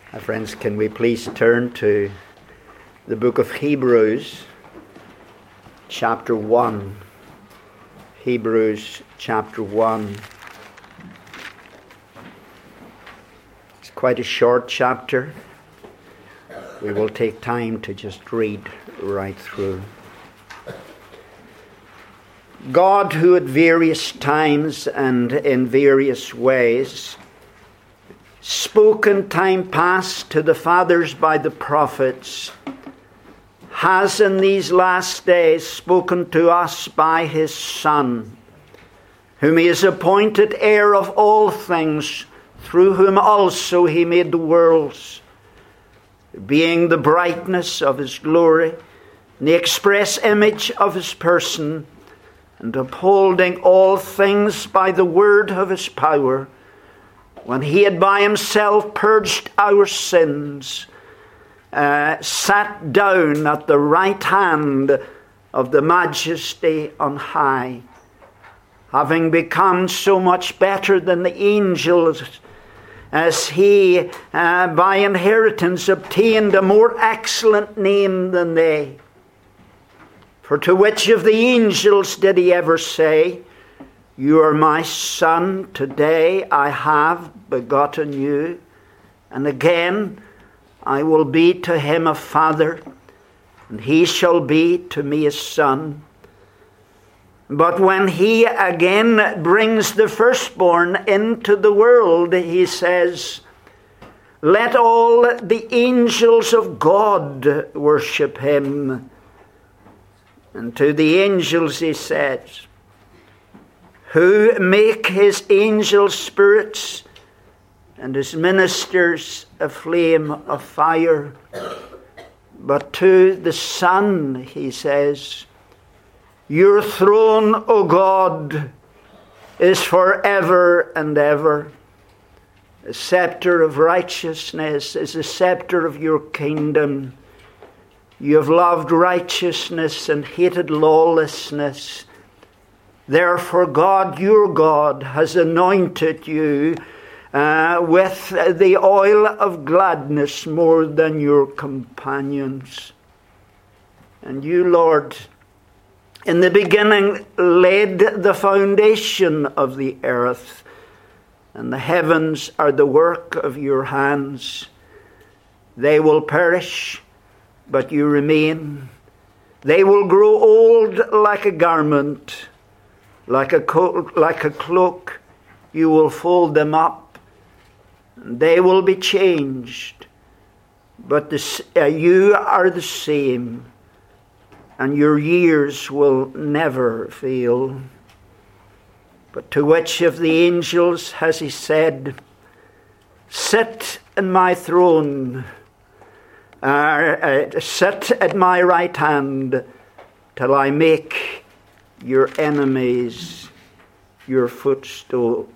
Friends, can we please turn to the book of Hebrews, chapter 1. Hebrews, chapter 1. It's quite a short chapter. We will take time to just read right through. God, who at various times and in various ways spoke in time past to the fathers by the prophets, has in these last days spoken to us by his Son, whom he has appointed heir of all things, through whom also he made the worlds, being the brightness of his glory, and the express image of his person, and upholding all things by the word of his power, when he had by himself purged our sins, sat down at the right hand of the Majesty on high, having become so much better than the angels, as he by inheritance obtained a more excellent name than they. For to which of the angels did he ever say, "You are my son, today I have begotten you"? And again, "I will be to him a father, and he shall be to me a son"? But when he again brings the firstborn into the world, he says, "Let all the angels of God worship him." And to the angels he says, "Who make his angels spirits and his ministers a flame of fire." But to the Son he says, "Your throne, O God, is forever and ever. The scepter of righteousness is the scepter of your kingdom. You have loved righteousness and hated lawlessness. Therefore God, your God, has anointed you with the oil of gladness more than your companions. And you, Lord, in the beginning laid the foundation of the earth, and the heavens are the work of your hands. They will perish, but you remain. They will grow old like a garment. Like a cloak, you will fold them up, and they will be changed. But you are the same, and your years will never fail. But to which of the angels has he said, "Sit in my throne, sit at my right hand, till I make your enemies your footstool"?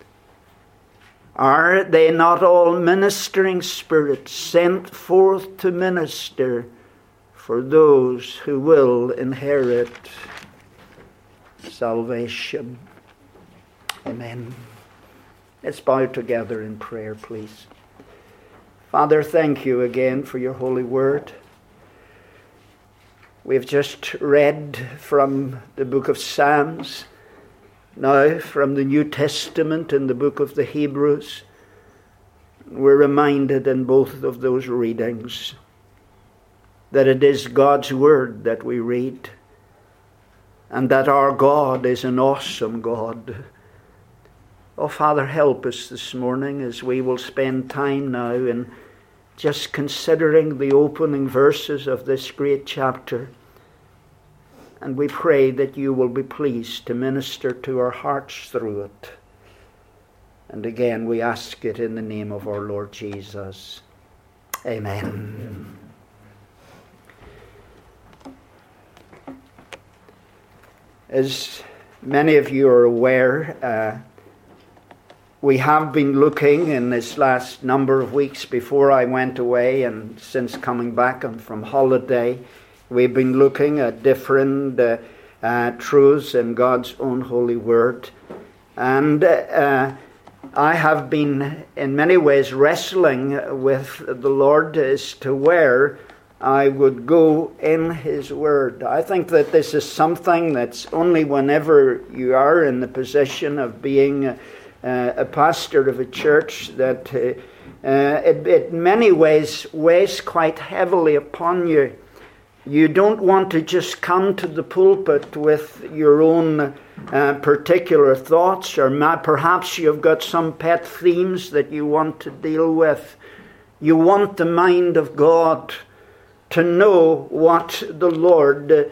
Are they not all ministering spirits sent forth to minister for those who will inherit salvation? Amen. Let's bow together in prayer, please. Father, thank you again for your holy word. We've just read from the book of Psalms, now from the New Testament in the book of the Hebrews. We're reminded in both of those readings that it is God's word that we read, and that our God is an awesome God. Oh, Father, help us this morning as we will spend time now in just considering the opening verses of this great chapter. And we pray that you will be pleased to minister to our hearts through it. And again, we ask it in the name of our Lord Jesus. Amen. As many of you are aware, we have been looking in this last number of weeks before I went away, and since coming back and from holiday, we've been looking at different truths in God's own holy word. And I have been in many ways wrestling with the Lord as to where I would go in His Word. I think that this is something that's only whenever you are in the position of being a pastor of a church that it in many ways weighs quite heavily upon you. You don't want to just come to the pulpit with your own particular thoughts, or perhaps you've got some pet themes that you want to deal with. You want the mind of God to know what the Lord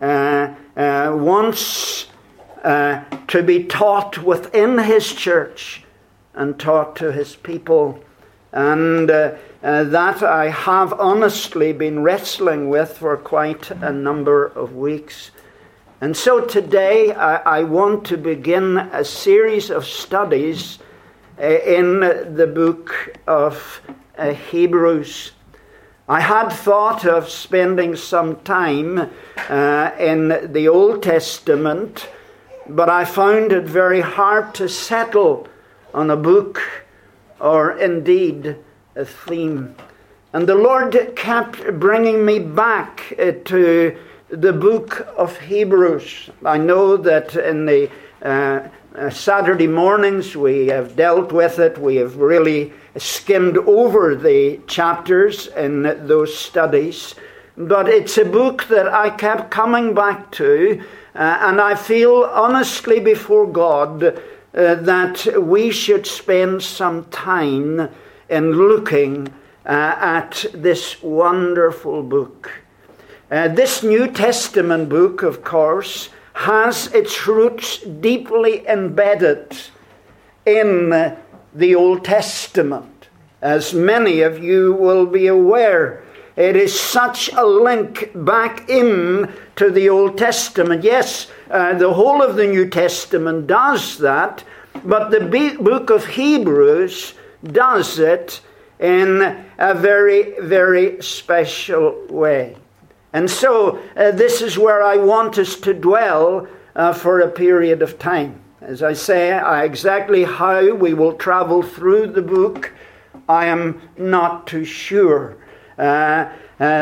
wants to be taught within His church and taught to His people. And that I have honestly been wrestling with for quite a number of weeks. And so today I want to begin a series of studies in the book of Hebrews. I had thought of spending some time in the Old Testament, but I found it very hard to settle on a book or indeed a theme. And the Lord kept bringing me back to the book of Hebrews. I know that in the Saturday mornings we have dealt with it. We have really skimmed over the chapters in those studies. But it's a book that I kept coming back to, and I feel honestly before God that we should spend some time in looking at this wonderful book. This New Testament book, of course, has its roots deeply embedded in the Old Testament, as many of you will be aware. It is such a link back in to the Old Testament. Yes, the whole of the New Testament does that, but the book of Hebrews does it in a very, very special way. And so this is where I want us to dwell for a period of time. As I say, exactly how we will travel through the book, I am not too sure. I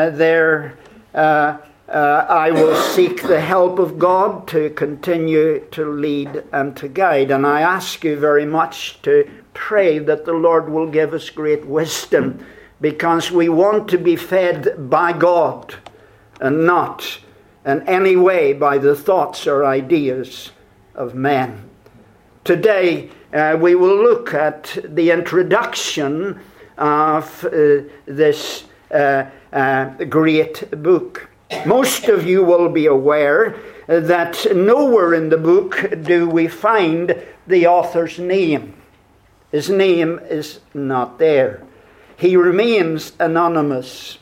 will seek the help of God to continue to lead and to guide. And I ask you very much to pray that the Lord will give us great wisdom, because we want to be fed by God and not in any way by the thoughts or ideas of men. Today we will look at the introduction of this great book. Most of you will be aware that nowhere in the book do we find the author's name. His name is not there. He remains anonymous.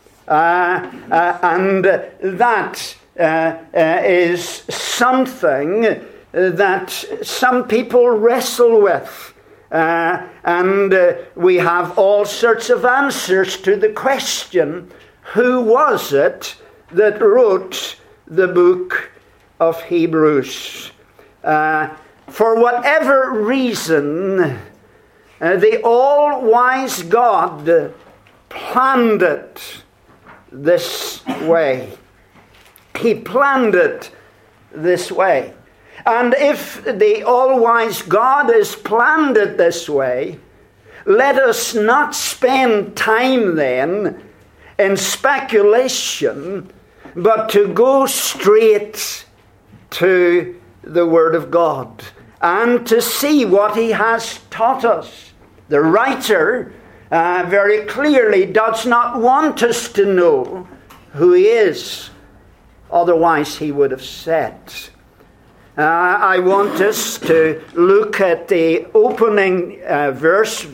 And that is something that some people wrestle with. And we have all sorts of answers to the question, who was it that wrote the book of Hebrews? For whatever reason, the all-wise God planned it this way. He planned it this way. And if the all-wise God has planned it this way, let us not spend time then in speculation, but to go straight to the Word of God and to see what He has taught us. The writer very clearly does not want us to know who He is. Otherwise He would have said. I want us to look at the opening verse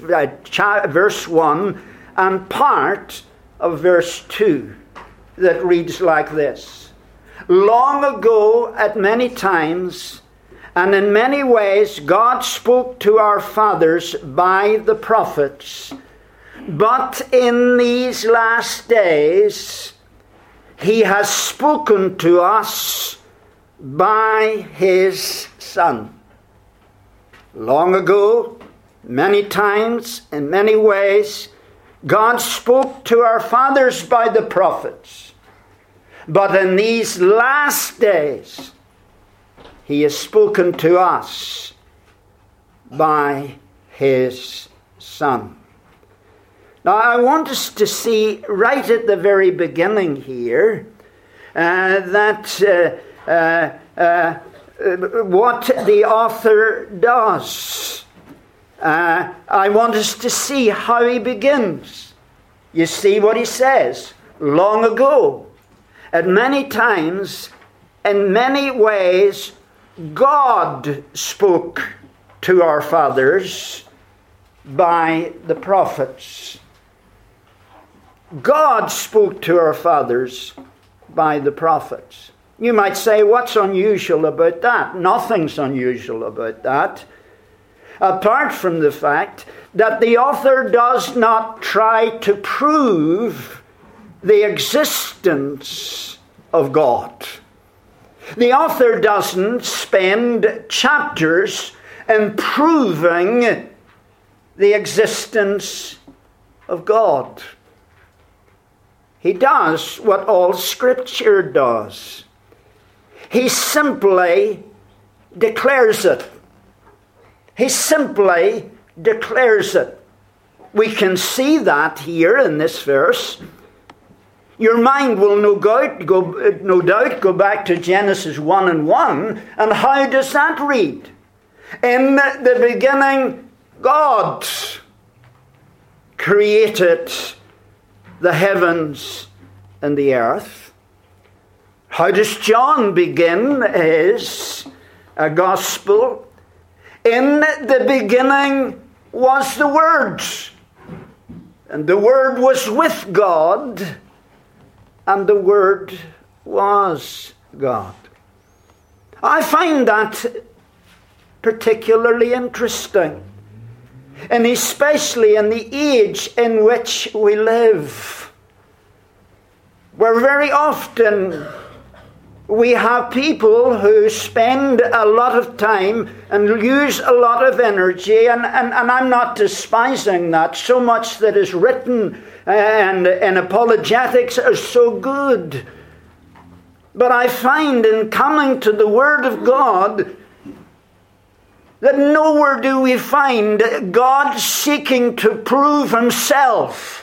1 and part of verse 2 that reads like this. Long ago, at many times, and in many ways, God spoke to our fathers by the prophets. But in these last days, He has spoken to us by His Son. Long ago, Many times, in many ways, God spoke to our fathers by the prophets. But in these last days, He has spoken to us by His Son. Now, I want us to see right at the very beginning here what the author does. I want us to see how he begins. You see what he says. Long ago, at many times, in many ways, God spoke to our fathers by the prophets. God spoke to our fathers by the prophets. You might say, what's unusual about that? Nothing's unusual about that, apart from the fact that the author does not try to prove the existence of God. The author doesn't spend chapters in proving the existence of God. He does what all Scripture does. He simply declares it. He simply declares it. We can see that here in this verse. Your mind will no doubt go back to Genesis 1:1. And how does that read? In the beginning, God created the heavens and the earth. How does John begin his gospel? In the beginning was the Word, and the Word was with God, and the Word was God. I find that particularly interesting, and especially in the age in which we live, where very often we have people who spend a lot of time and use a lot of energy, and I'm not despising that. So much that is written and apologetics are so good. But I find in coming to the Word of God that nowhere do we find God seeking to prove Himself,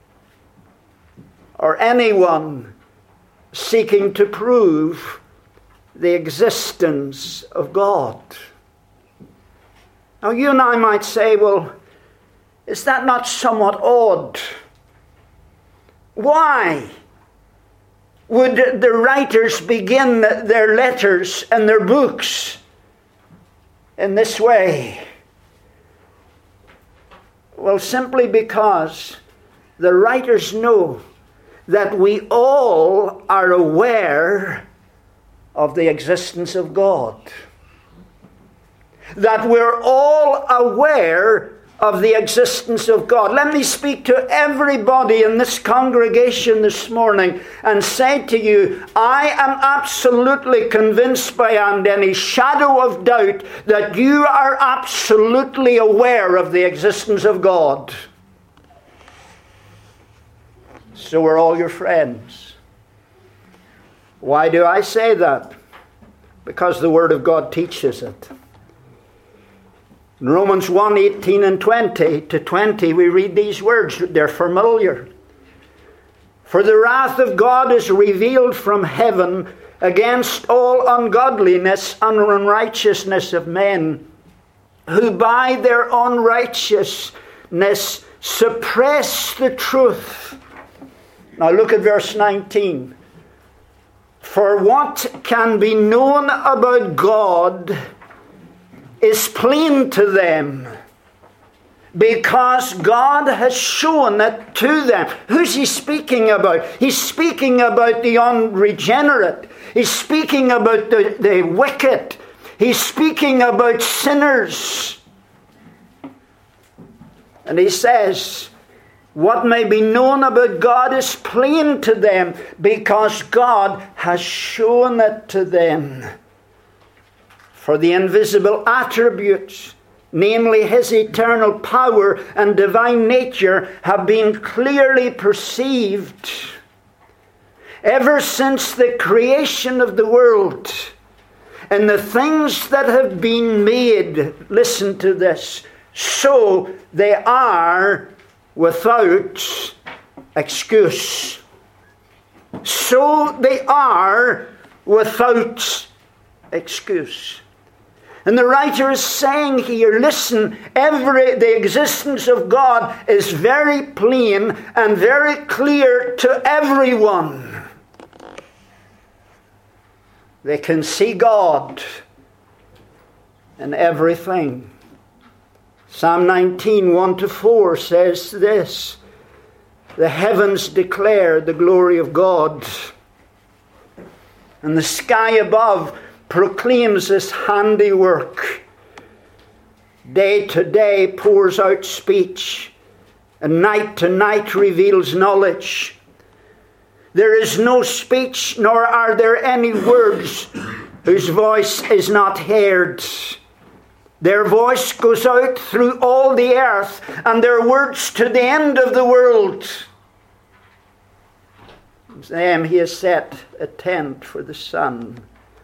or anyone seeking to prove the existence of God. Now you and I might say, well, is that not somewhat odd? Why would the writers begin their letters and their books in this way? Well, simply because the writers know that we all are aware of the existence of God. That we're all aware of the existence of God. Let me speak to everybody in this congregation this morning and say to you, I am absolutely convinced beyond any shadow of doubt that you are absolutely aware of the existence of God. So are all your friends. Why do I say that? Because the Word of God teaches it. In Romans 1:18 and 20 to 20, we read these words. They're familiar. For the wrath of God is revealed from heaven against all ungodliness and unrighteousness of men, who by their unrighteousness suppress the truth. Now look at verse 19. For what can be known about God is plain to them, because God has shown it to them. Who's he speaking about? He's speaking about the unregenerate. He's speaking about the wicked. He's speaking about sinners. And he says, what may be known about God is plain to them, because God has shown it to them. For the invisible attributes namely his eternal power and divine nature, have been clearly perceived ever since the creation of the world. And the things that have been made, listen to this, so they are without excuse. So they are without excuse. And the writer is saying here, listen, the existence of God is very plain and very clear to everyone. They can see God in everything. Psalm 19, 1-4 says this: the heavens declare the glory of God, and the sky above proclaims his handiwork. Day to day pours out speech, and night to night reveals knowledge. There is no speech, nor are there any words whose voice is not heard. Their voice goes out through all the earth, and their words to the end of the world. Them he has set a tent for the sun.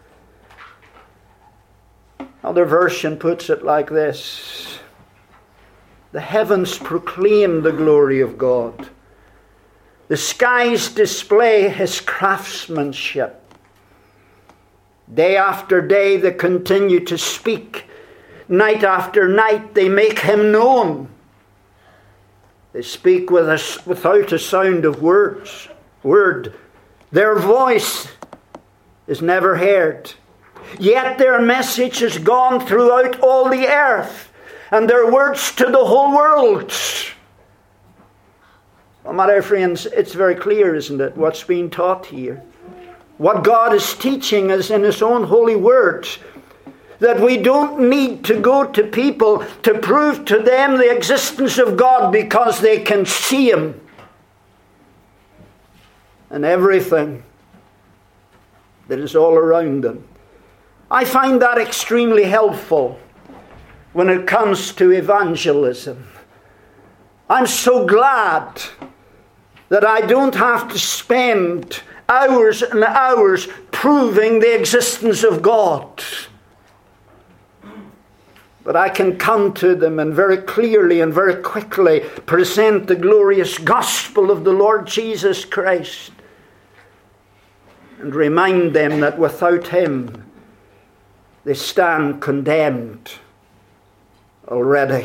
Another version puts it like this: the heavens proclaim the glory of God. The skies display his craftsmanship. Day after day they continue to speak. Night after night they make him known. They speak without a sound of word. Their voice is never heard. Yet their message has gone throughout all the earth, and their words to the whole world. Well, my dear friends, it's very clear, isn't it, what's being taught here? What God is teaching us in his own holy words, that we don't need to go to people to prove to them the existence of God, because they can see him and everything that is all around them. I find that extremely helpful when it comes to evangelism. I'm so glad that I don't have to spend hours and hours proving the existence of God. But I can come to them and very clearly and very quickly present the glorious gospel of the Lord Jesus Christ, and remind them that without him they stand condemned already.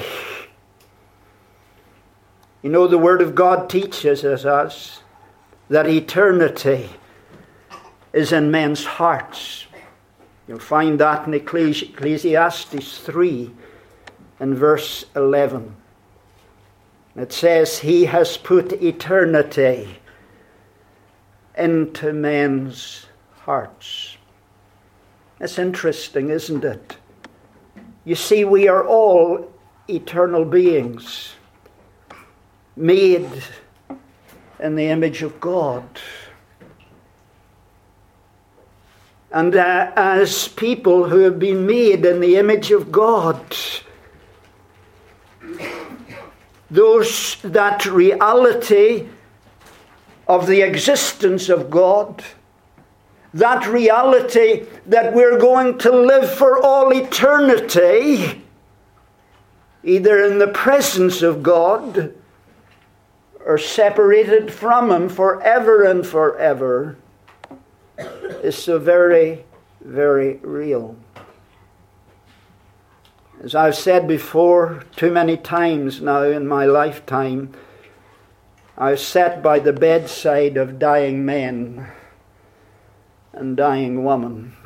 You know, the Word of God teaches us that eternity is in men's hearts. You'll find that in Ecclesiastes 3 and verse 11. It says, he has put eternity into men's hearts. It's interesting, isn't it? You see, we are all eternal beings, made in the image of God. And as people who have been made in the image of God, that reality of the existence of God, that reality that we're going to live for all eternity, either in the presence of God or separated from him forever and forever, is so very, very real. As I've said before, too many times now in my lifetime, I've sat by the bedside of dying men and dying women.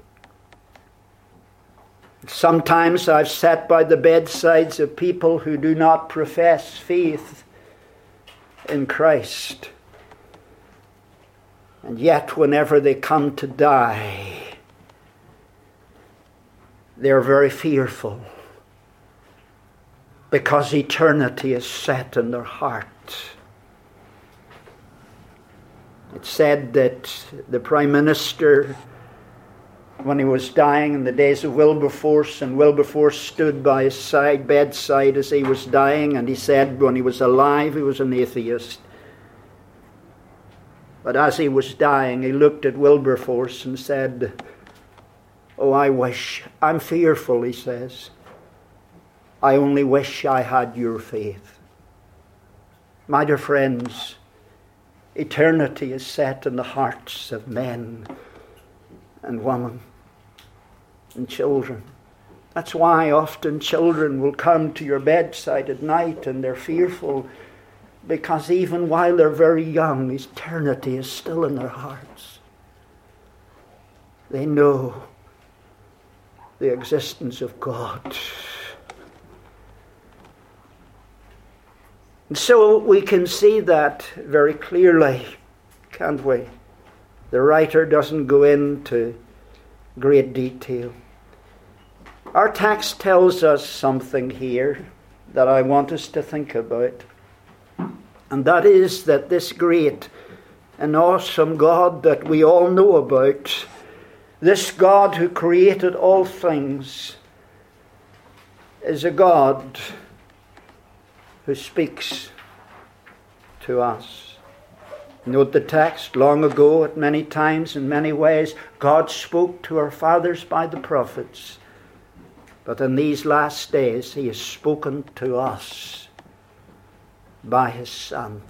Sometimes I've sat by the bedsides of people who do not profess faith in Christ. And yet, whenever they come to die, they're very fearful, because eternity is set in their heart. It's said that the Prime Minister when he was dying in the days of Wilberforce, and Wilberforce stood by his bedside as he was dying, and he said when he was alive he was an atheist. But as he was dying, he looked at Wilberforce and said, "Oh, I'm fearful," he says. "I only wish I had your faith." My dear friends, eternity is set in the hearts of men and women and children. That's why often children will come to your bedside at night and they're fearful, because even while they're very young, eternity is still in their hearts. They know the existence of God. And so we can see that very clearly, can't we? The writer doesn't go into great detail. Our text tells us something here that I want us to think about. And that is that this great and awesome God that we all know about, this God who created all things, is a God who speaks to us. Note the text. Long ago, at many times, in many ways, God spoke to our fathers by the prophets. But in these last days, He has spoken to us by His Son.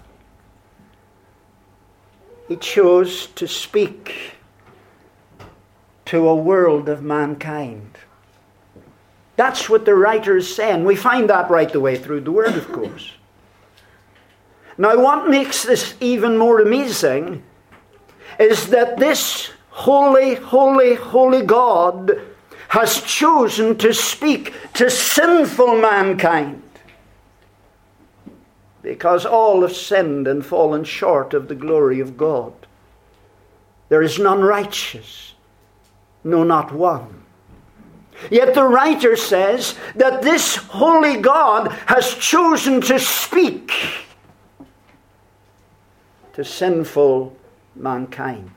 He chose to speak to a world of mankind. That's what the writer is saying. We find that right the way through the Word, of course. Now, what makes this even more amazing is that this holy, holy, holy God has chosen to speak to sinful mankind, because all have sinned and fallen short of the glory of God. There is none righteous, no, not one. Yet the writer says that this holy God has chosen to speak to sinful mankind.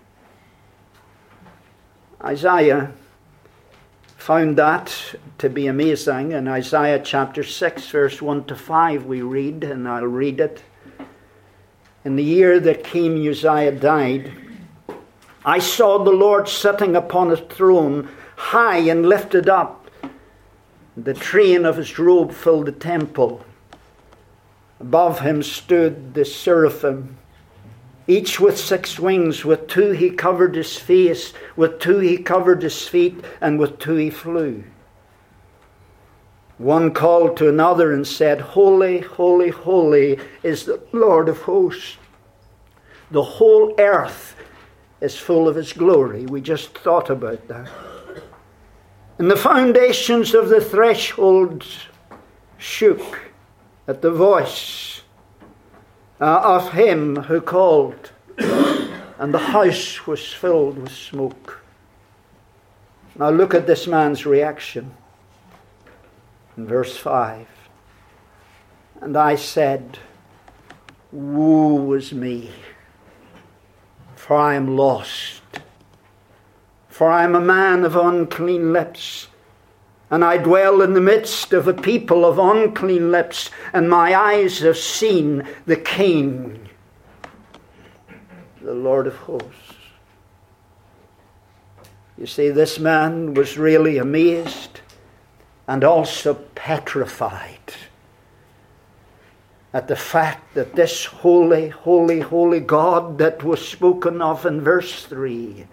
Isaiah found that to be amazing. In Isaiah chapter 6, verse 1 to 5, we read, and I'll read it. In the year that King Uzziah died, I saw the Lord sitting upon a throne, high and lifted up. The train of his robe filled the temple. Above him stood the seraphim, each with 6 wings. With 2 he covered his face, with 2 he covered his feet, and with 2 he flew. One called to another and said, Holy, holy, holy is the Lord of hosts. The whole earth is full of His glory. We just thought about that. And the foundations of the thresholds shook at the voice of Him who called, and the house was filled with smoke. Now look at this man's reaction in verse 5. And I said, Woe is me, for I am lost. For I am a man of unclean lips, and I dwell in the midst of a people of unclean lips, and my eyes have seen the King, the Lord of hosts. You see, this man was really amazed and also petrified at the fact that this holy, holy, holy God that was spoken of in verse 3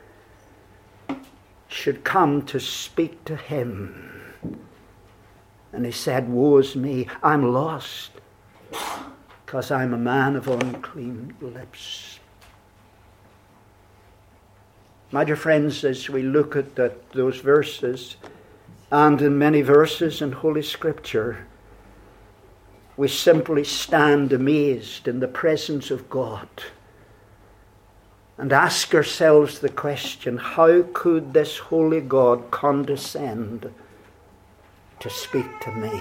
should come to speak to him. And he said, Woe is me, I'm lost, because I'm a man of unclean lips. My dear friends, as we look at those verses, and in many verses in Holy Scripture, we simply stand amazed in the presence of God and ask ourselves the question, how could this holy God condescend to speak to me?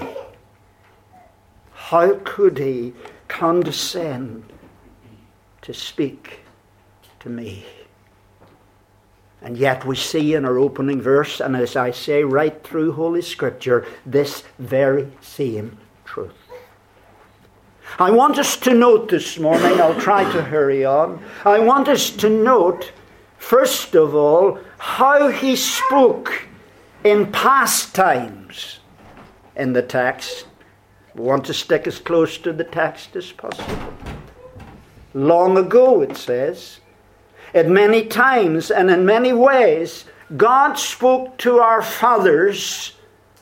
How could He condescend to speak to me? And yet we see in our opening verse, and as I say right through Holy Scripture, this very same truth. I want us to note this morning, I'll try to hurry on. I want us to note, first of all, how he spoke in past times in the text. We want to stick as close to the text as possible. Long ago, it says, at many times and in many ways, God spoke to our fathers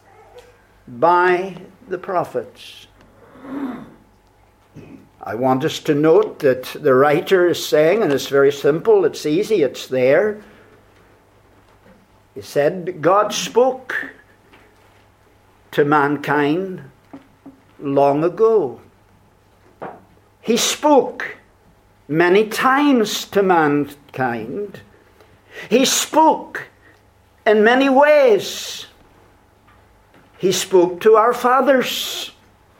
by the prophets. I want us to note that the writer is saying, and it's very simple, it's easy, it's there. He said, God spoke to mankind long ago. He spoke many times to mankind. He spoke in many ways. He spoke to our fathers.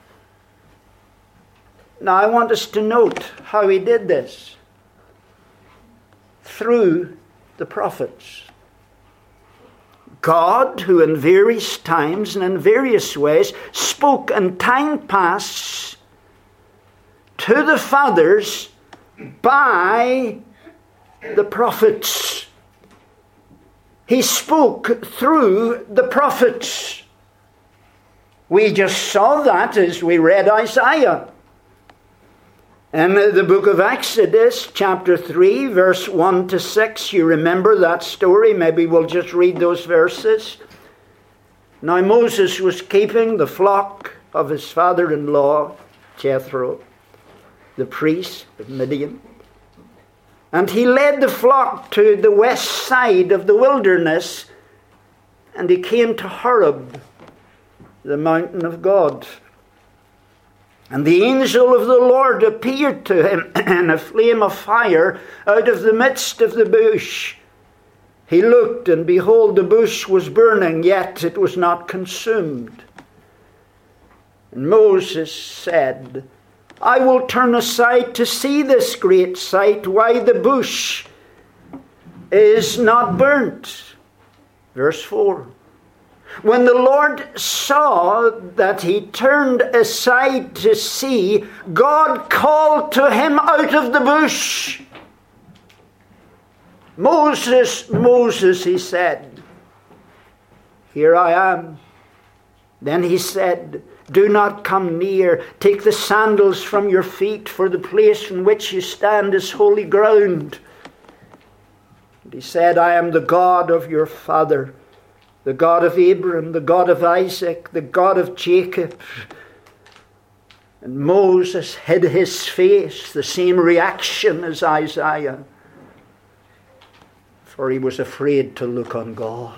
Now I want us to note how he did this. Through the prophets. God, who in various times and in various ways spoke in time past to the fathers by the prophets. He spoke through the prophets. We just saw that as we read Isaiah. In the book of Exodus, chapter 3, verse 1 to 6, you remember that story? Maybe we'll just read those verses. Now Moses was keeping the flock of his father-in-law, Jethro, the priest of Midian. And he led the flock to the west side of the wilderness, and he came to Horeb, the mountain of God. And the angel of the Lord appeared to him in a flame of fire out of the midst of the bush. He looked, and behold, the bush was burning, yet it was not consumed. And Moses said, I will turn aside to see this great sight, why the bush is not burnt. Verse 4. When the Lord saw that he turned aside to see, God called to him out of the bush. Moses, Moses, he said. Here I am. Then he said, do not come near. Take the sandals from your feet, for the place in which you stand is holy ground. And he said, I am the God of your father, the God of Abraham, the God of Isaac, the God of Jacob. And Moses hid his face, the same reaction as Isaiah, for he was afraid to look on God.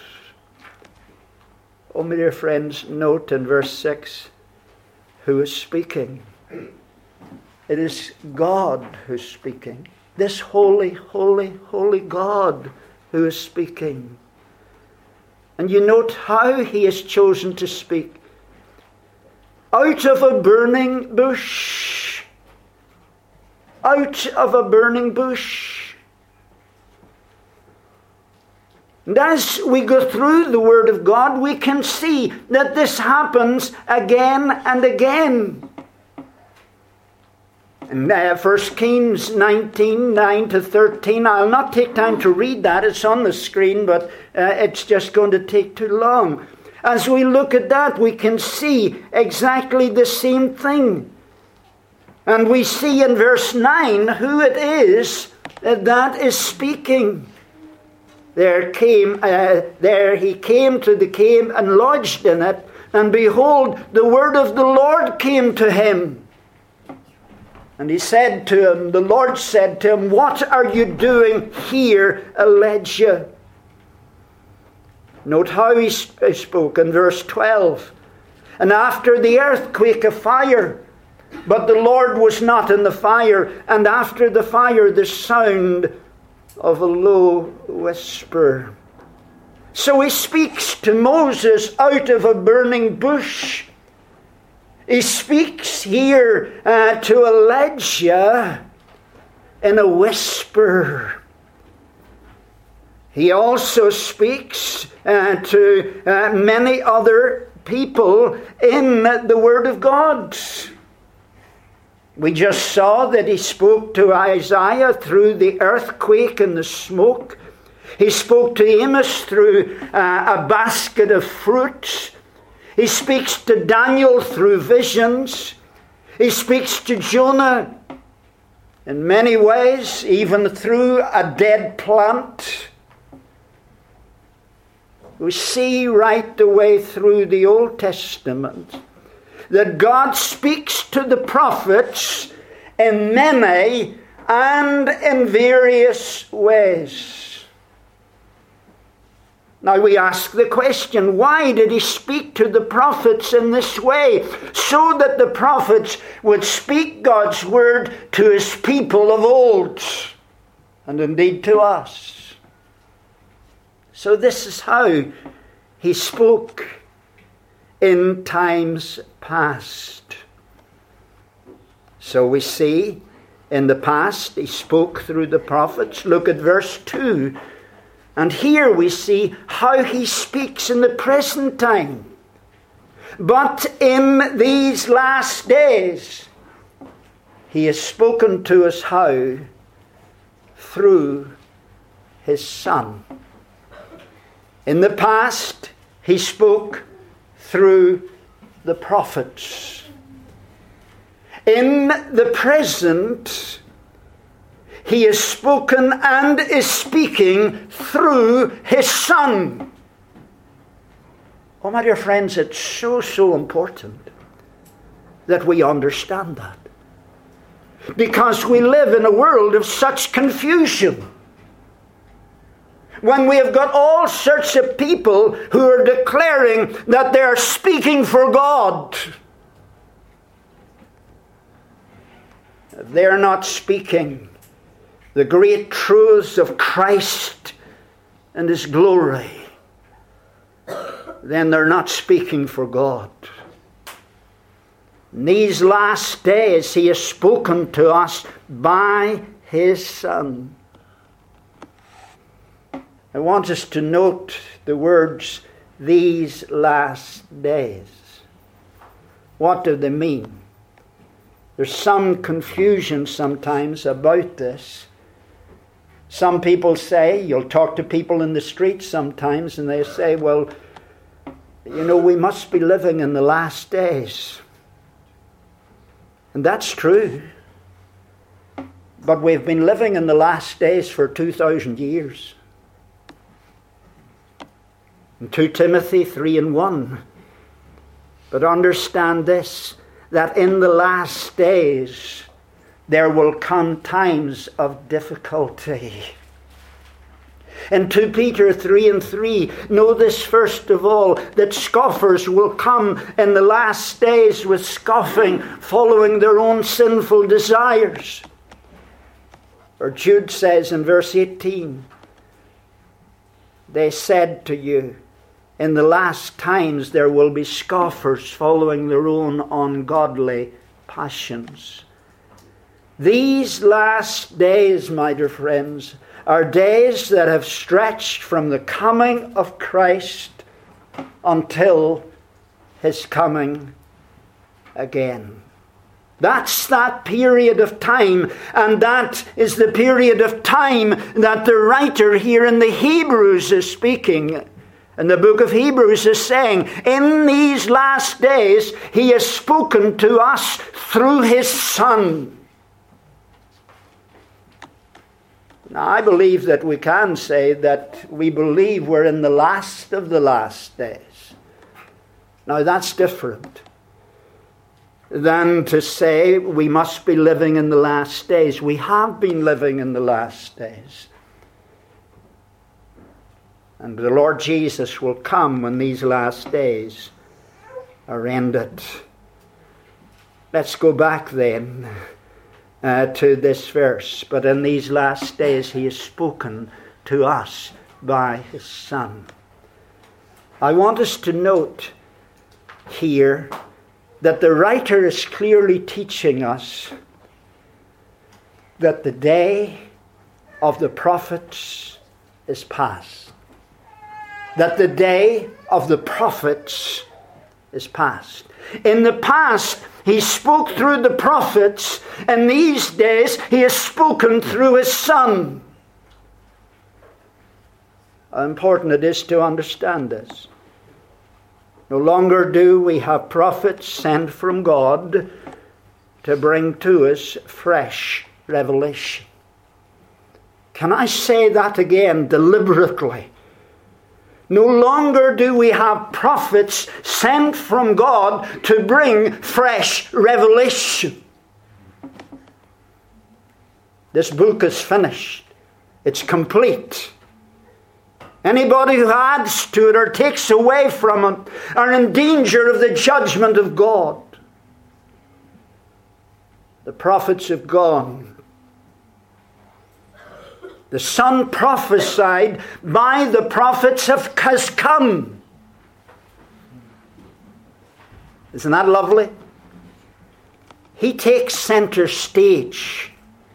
Oh, my dear friends, note in verse 6, who is speaking? It is God who's speaking. This holy, holy, holy God who is speaking. And you note how he has chosen to speak. Out of a burning bush. Out of a burning bush. And as we go through the Word of God, we can see that this happens again and again. In 1 Kings 19, 9 to 13, I'll not take time to read that. It's on the screen, but it's just going to take too long. As we look at that, we can see exactly the same thing. And we see in verse 9 who it is that is speaking. There he came to the cave and lodged in it, and behold, the word of the Lord came to him. And he said to him, the Lord said to him, what are you doing here, Elijah? Note how he spoke in verse 12. And after the earthquake, a fire, but the Lord was not in the fire. And after the fire, the sound of a low whisper. So he speaks to Moses out of a burning bush. He speaks here to Elijah in a whisper. He also speaks to many other people in the Word of God. We just saw that he spoke to Isaiah through the earthquake and the smoke. He spoke to Amos through a basket of fruit. He speaks to Daniel through visions. He speaks to Jonah in many ways, even through a dead plant. We see right the way through the Old Testament that God speaks to the prophets in many and in various ways. Now we ask the question, why did he speak to the prophets in this way? So that the prophets would speak God's word to his people of old, and indeed to us. So this is how he spoke in times past. So we see in the past he spoke through the prophets. Look at verse 2. And here we see how he speaks in the present time. But in these last days, he has spoken to us how? Through his Son. In the past, he spoke through the prophets. In the present, he has spoken and is speaking through his Son. Oh, my dear friends, it's so important that we understand that. Because we live in a world of such confusion. When we have got all sorts of people who are declaring that they are speaking for God, they are not speaking the great truths of Christ and his glory, then they're not speaking for God. In these last days, he has spoken to us by his Son. I want us to note the words, these last days. What do they mean? There's some confusion sometimes about this. Some people say, you'll talk to people in the streets sometimes, and they say, well, you know, we must be living in the last days. And that's true. But we've been living in the last days for 2,000 years. In 2 Timothy 3:1. But understand this, that in the last days there will come times of difficulty. In 2 Peter 3:3, know this first of all, that scoffers will come in the last days with scoffing, following their own sinful desires. Or Jude says in verse 18, they said to you, in the last times there will be scoffers following their own ungodly passions. These last days, my dear friends, are days that have stretched from the coming of Christ until his coming again. That's that period of time, and that is the period of time that the writer here in the Hebrews is speaking. And the book of Hebrews is saying, in these last days, he has spoken to us through his Son. Now, I believe that we can say that we believe we're in the last of the last days. Now, that's different than to say we must be living in the last days. We have been living in the last days. And the Lord Jesus will come when these last days are ended. Let's go back then to this verse. But in these last days he has spoken to us by his Son. I want us to note here that the writer is clearly teaching us that the day of the prophets is past. That the day of the prophets is past. In the past, he spoke through the prophets. In these days, he has spoken through his Son. How important it is to understand this. No longer do we have prophets sent from God to bring to us fresh revelation. Can I say that again deliberately? No longer do we have prophets sent from God to bring fresh revelation. This book is finished. It's complete. Anybody who adds to it or takes away from it are in danger of the judgment of God. The prophets have gone. The Son prophesied by the prophets has come. Isn't that lovely? He takes center stage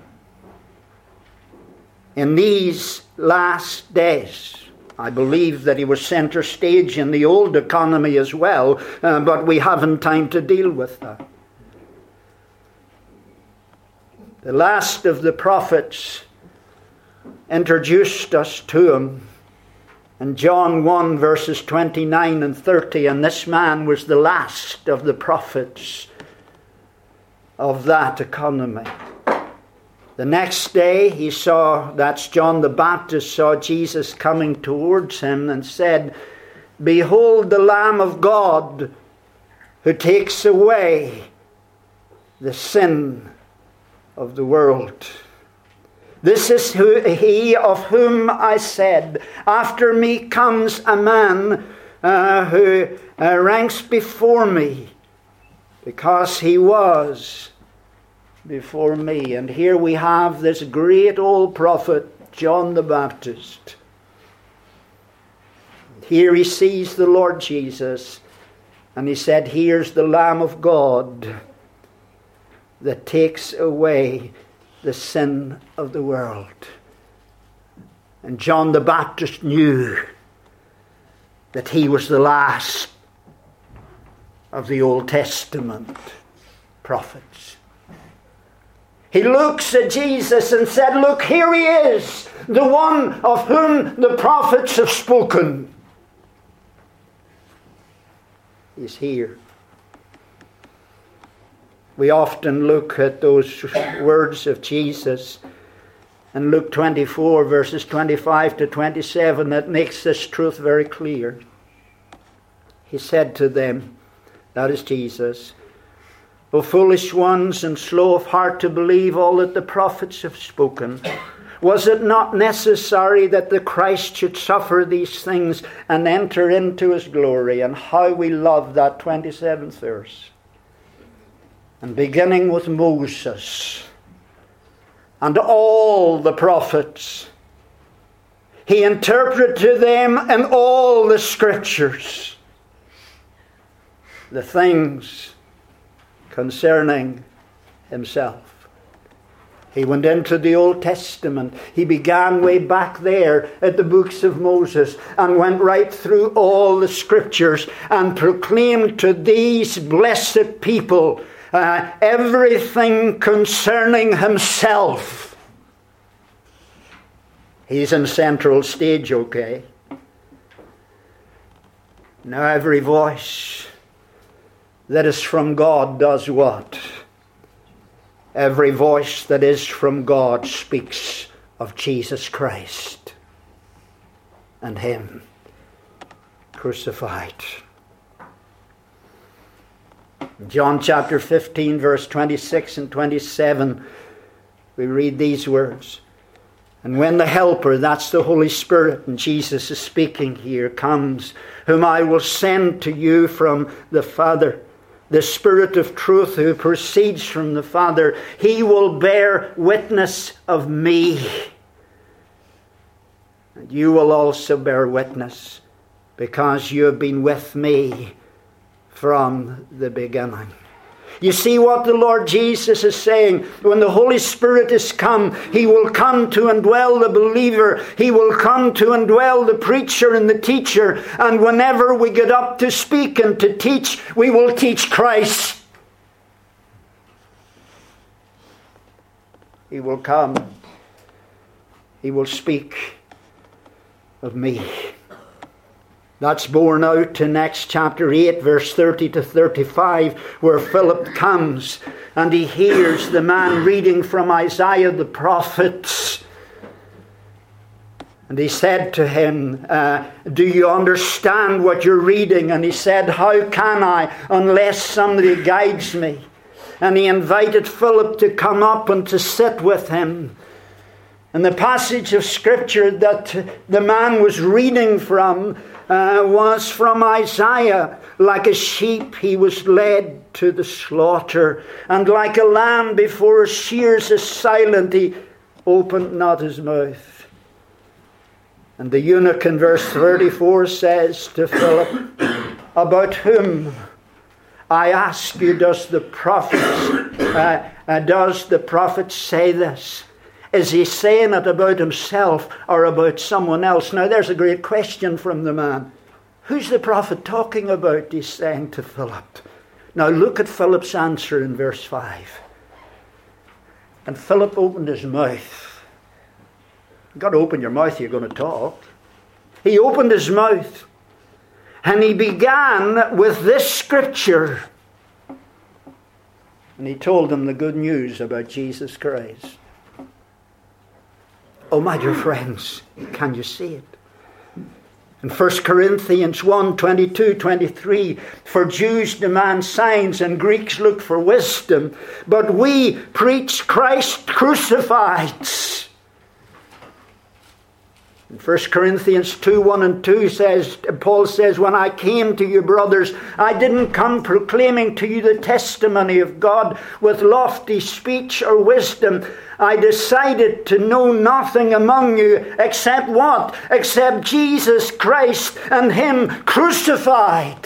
in these last days. I believe that he was center stage in the old economy as well, but we haven't time to deal with that. The last of the prophets introduced us to him in John 1 verses 29 and 30, and this man was the last of the prophets of that economy. The next day he saw, that's John the Baptist, saw Jesus coming towards him and said, "Behold the Lamb of God who takes away the sin of the world. This is he of whom I said, after me comes a man who ranks before me, because he was before me." And here we have this great old prophet, John the Baptist. Here he sees the Lord Jesus, and he said, "Here's the Lamb of God that takes away the sin of the world." And John the Baptist knew that he was the last of the Old Testament prophets. He looks at Jesus and said, "Look, here he is, the one of whom the prophets have spoken. He's here." We often look at those words of Jesus in Luke 24 verses 25 to 27 that makes this truth very clear. He said to them, that is Jesus, "O foolish ones and slow of heart to believe all that the prophets have spoken. Was it not necessary that the Christ should suffer these things and enter into his glory?" And how we love that 27th verse. And beginning with Moses and all the prophets, he interpreted to them in all the scriptures the things concerning himself. He went into the Old Testament. He began way back there at the books of Moses and went right through all the scriptures and proclaimed to these blessed people everything concerning himself. He's in central stage, okay? Now every voice that is from God does what? Every voice that is from God speaks of Jesus Christ and him crucified. John chapter 15 verse 26 and 27, we read these words. "And when the Helper," that's the Holy Spirit, and Jesus is speaking here, "comes, whom I will send to you from the Father, the Spirit of truth who proceeds from the Father, he will bear witness of me. And you will also bear witness, because you have been with me from the beginning." You see what the Lord Jesus is saying? When the Holy Spirit is come, He will come to indwell the believer. He will come to indwell the preacher and the teacher. And whenever we get up to speak and to teach, we will teach Christ. He will come. He will speak of me. That's borne out in Acts chapter 8, verse 30 to 35, where Philip comes and he hears the man reading from Isaiah the prophet. And he said to him, do you understand what you're reading? And he said, how can I unless somebody guides me? And he invited Philip to come up and to sit with him. And the passage of Scripture that the man was reading from was from Isaiah. Like a sheep he was led to the slaughter, and like a lamb before his shears is silent, he opened not his mouth. And the eunuch in verse 34 says to Philip, about whom, I ask you, does the prophet say this? Is he saying it about himself or about someone else? Now there's a great question from the man. Who's the prophet talking about? He's saying to Philip. Now look at Philip's answer in verse 5. And Philip opened his mouth. You've got to open your mouth, you're going to talk. He opened his mouth and he began with this scripture. And he told them the good news about Jesus Christ. Oh, my dear friends, can you see it? In 1 Corinthians 1, 22, 23, for Jews demand signs and Greeks look for wisdom, but we preach Christ crucified. In 1 Corinthians 2, 1 and 2 says, Paul says, when I came to you, brothers, I didn't come proclaiming to you the testimony of God with lofty speech or wisdom. I decided to know nothing among you except what? Except Jesus Christ and Him crucified.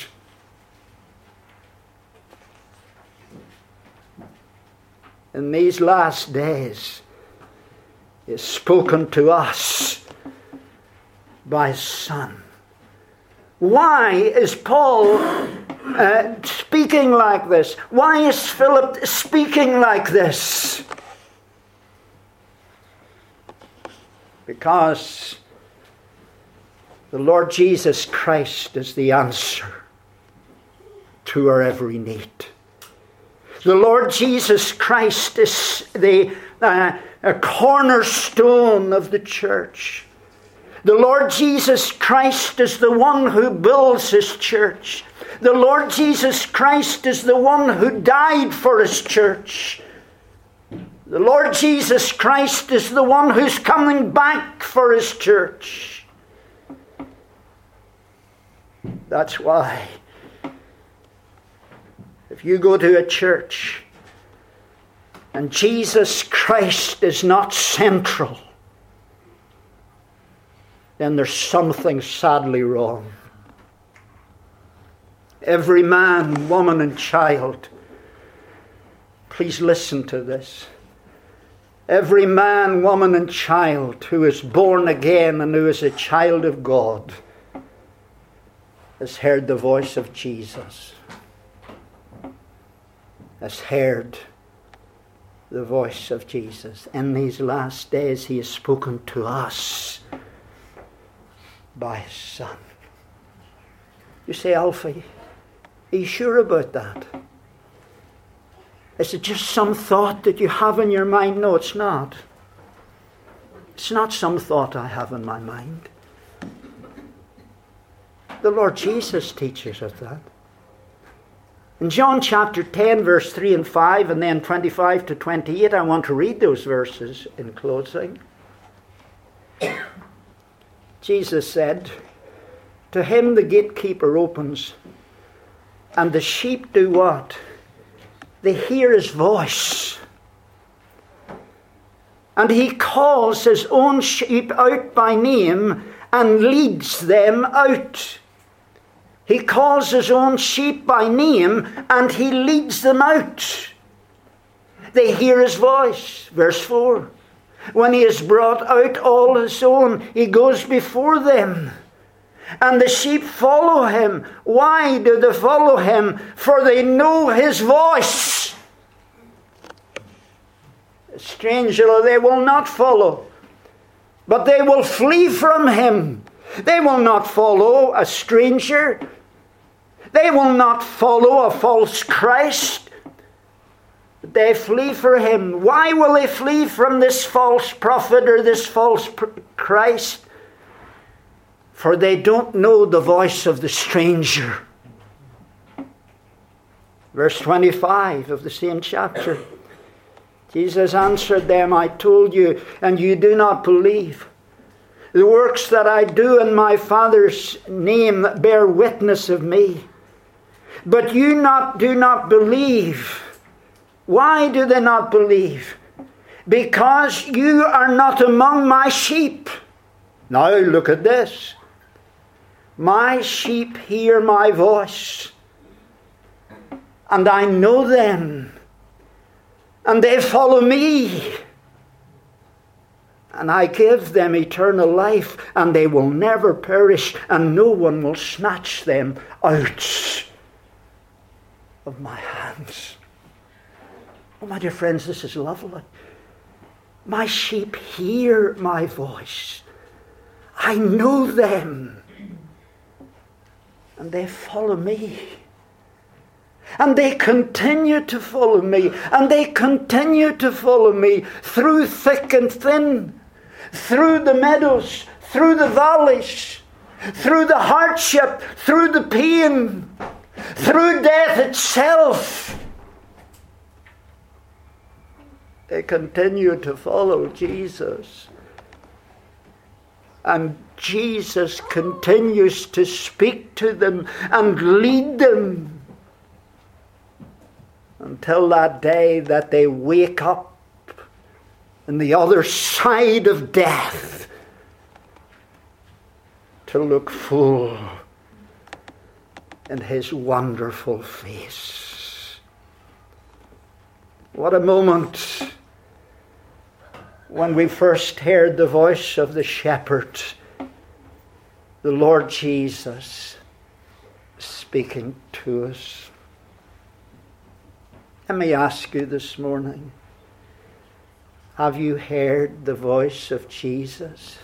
In these last days, He has spoken to us by His Son. Why is Paul speaking like this? Why is Philip speaking like this? Because the Lord Jesus Christ is the answer to our every need. The Lord Jesus Christ is the cornerstone of the church. The Lord Jesus Christ is the one who builds His church. The Lord Jesus Christ is the one who died for His church. The Lord Jesus Christ is the one who's coming back for His church. That's why if you go to a church and Jesus Christ is not central, then there's something sadly wrong. Every man, woman and child, please listen to this. Every man, woman and child who is born again and who is a child of God has heard the voice of Jesus. Has heard the voice of Jesus. In these last days He has spoken to us by His Son. You say, Alfie, are you sure about that? Is it just some thought that you have in your mind? No, it's not. It's not some thought I have in my mind. The Lord Jesus teaches us that. In John chapter 10, verse 3 and 5, and then 25 to 28, I want to read those verses in closing. Jesus said, to him the gatekeeper opens, and the sheep do what? They hear his voice. And he calls his own sheep out by name and leads them out. He calls his own sheep by name and he leads them out. They hear his voice. Verse 4. When he has brought out all his own, he goes before them. And the sheep follow him. Why do they follow him? For they know his voice. A stranger they will not follow, but they will flee from him. They will not follow a stranger. They will not follow a false Christ. They flee for him. Why will they flee from this false prophet or this false Christ? For they don't know the voice of the stranger. Verse 25 of the same chapter. Jesus answered them, I told you, and you do not believe. The works that I do in my Father's name bear witness of me. But you do not believe. Why do they not believe? Because you are not among my sheep. Now look at this. My sheep hear my voice, and I know them, and they follow me. And I give them eternal life, and they will never perish, and no one will snatch them out of my hands. Oh, my dear friends, this is lovely. My sheep hear my voice. I know them. And they follow me. And they continue to follow me. And they continue to follow me through thick and thin, through the meadows, through the valleys, through the hardship, through the pain, through death itself. They continue to follow Jesus. And Jesus continues to speak to them and lead them until that day that they wake up on the other side of death to look full in his wonderful face. What a moment when we first heard the voice of the shepherd, the Lord Jesus, speaking to us. Let me ask you this morning, have you heard the voice of Jesus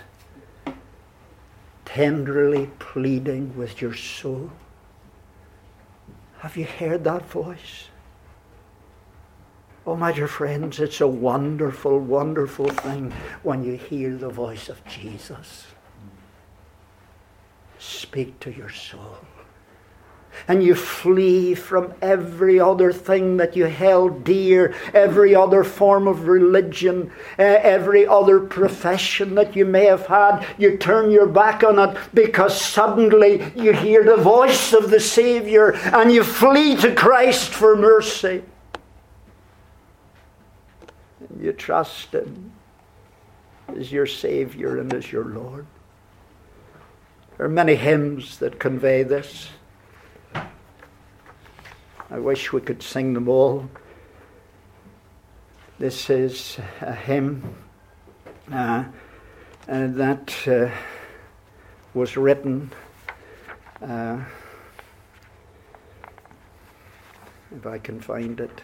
tenderly pleading with your soul? Have you heard that voice? Oh, my dear friends, it's a wonderful, wonderful thing when you hear the voice of Jesus speak to your soul. And you flee from every other thing that you held dear, every other form of religion, every other profession that you may have had. You turn your back on it because suddenly you hear the voice of the Savior and you flee to Christ for mercy. You trust him as your Savior and as your Lord. There are many hymns that convey this. I wish we could sing them all. This is a hymn that was written if I can find it.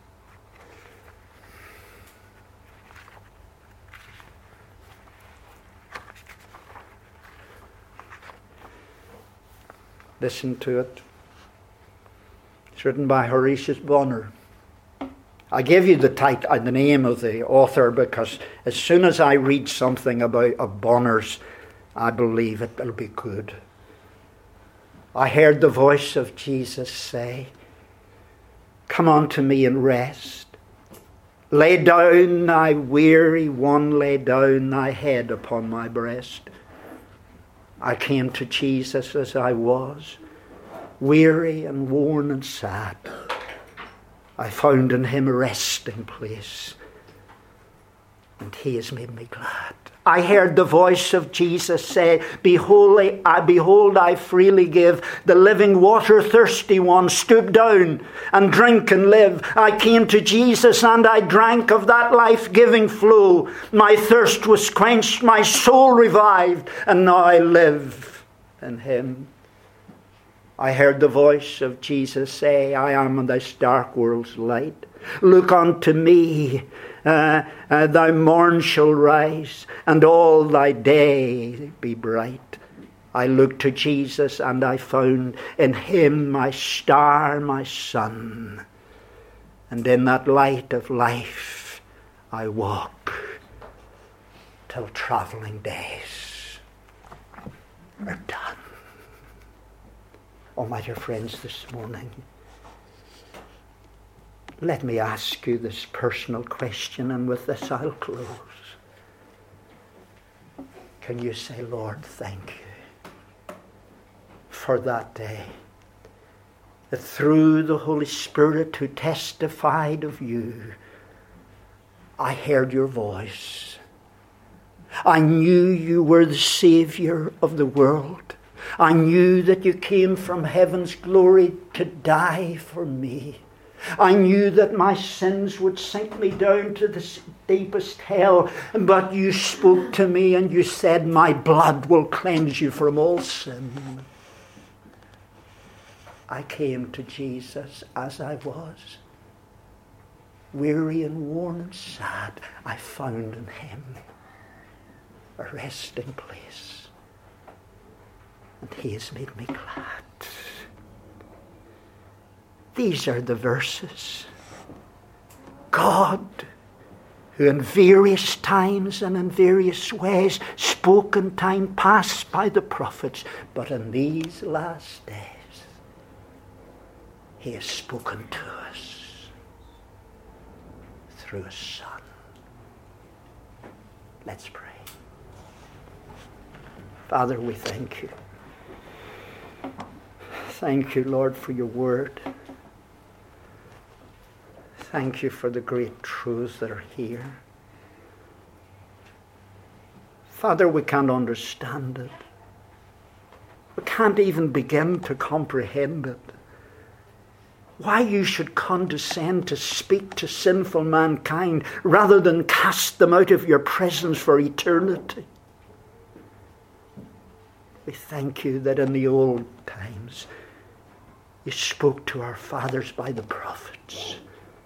Listen to it. It's written by Horatius Bonar. I give you the title, the name of the author, because as soon as I read something of Bonar's, I believe it'll be good. I heard the voice of Jesus say, "Come unto me and rest. Lay down thy weary one, lay down thy head upon my breast." I came to Jesus as I was, weary and worn and sad. I found in him a resting place, and he has made me glad. I heard the voice of Jesus say, behold, I freely give. The living water thirsty one, stoop down and drink and live. I came to Jesus and I drank of that life-giving flow. My thirst was quenched, my soul revived, and now I live in him. I heard the voice of Jesus say, I am this dark world's light. Look unto me. Thy morn shall rise, and all thy day be bright. I looked to Jesus, and I found in him my star, my sun. And in that light of life I walk till travelling days are done. Oh, my dear friends, this morning, let me ask you this personal question, and with this I'll close. Can you say, Lord, thank you for that day, that through the Holy Spirit who testified of you, I heard your voice. I knew you were the Saviour of the world. I knew that you came from heaven's glory to die for me. I knew that my sins would sink me down to the deepest hell, but you spoke to me and you said, my blood will cleanse you from all sin. I came to Jesus as I was, weary and worn and sad. I found in him a resting place, and he has made me glad. These are the verses. God, who in various times and in various ways spoke in time past by the prophets, but in these last days, he has spoken to us through his Son. Let's pray. Father, we thank you. Thank you, Lord, for your word. Thank you for the great truths that are here. Father, we can't understand it. We can't even begin to comprehend it. Why you should condescend to speak to sinful mankind rather than cast them out of your presence for eternity. We thank you that in the old times you spoke to our fathers by the prophets.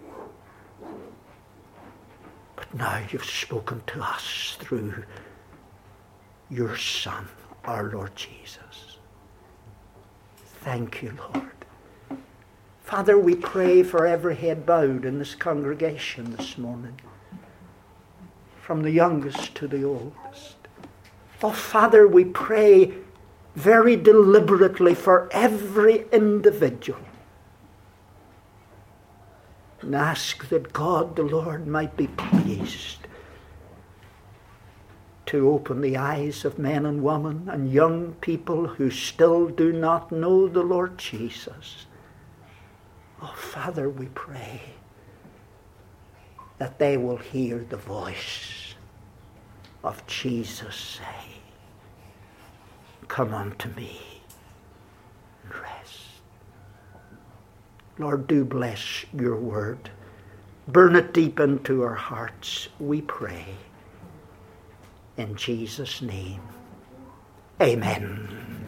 But now you've spoken to us through your Son, our Lord Jesus. Thank you, Lord. Father, we pray for every head bowed in this congregation this morning, from the youngest to the oldest. Oh, Father, we pray very deliberately for every individual, and ask that God the Lord might be pleased to open the eyes of men and women and young people who still do not know the Lord Jesus. Oh, Father, we pray that they will hear the voice of Jesus say, come unto me and rest. Lord, do bless your word. Burn it deep into our hearts, we pray. In Jesus' name, amen.